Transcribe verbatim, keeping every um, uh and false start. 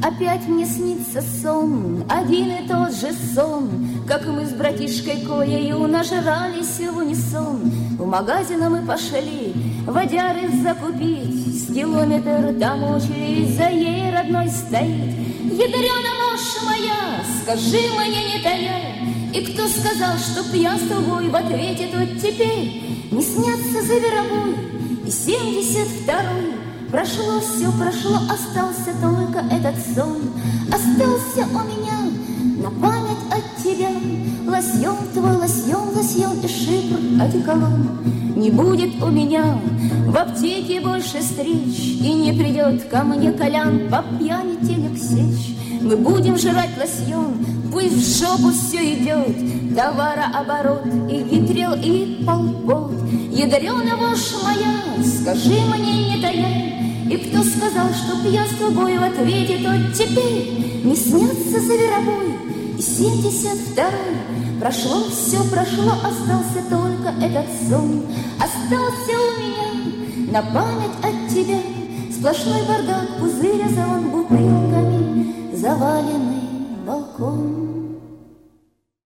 Опять мне снится сон, один и тот же сон, как мы с братишкой Коею нажрались в унисон. В магазин мы пошли водяры закупить, с километр там очередь за ей родной стоит. Ядрёна ложь моя, скажи мне не тая, и кто сказал, чтоб я с тобой в ответе тут теперь не снятся за веробой и семьдесят второй. Прошло все, прошло, остался только этот сон. Остался у меня на память от тебя лосьон твой, лосьон, лосьон и шипр одеколон. Не будет у меня в аптеке больше встреч, и не придет ко мне Колян по пьяни телек сечь. Мы будем жрать лосьон, пусть в жопу все идет, товарооборот и витрил, и полпот. Ядрёна ложь моя, скажи мне не тая, и кто сказал, чтоб я с тобой в ответе, то теперь не снятся за веробой и семьдесят второй. Прошло все, прошло, остался только этот сон. Остался у меня на память от тебя сплошной бардак, пузырь, а за он бутылками заваленный балкон.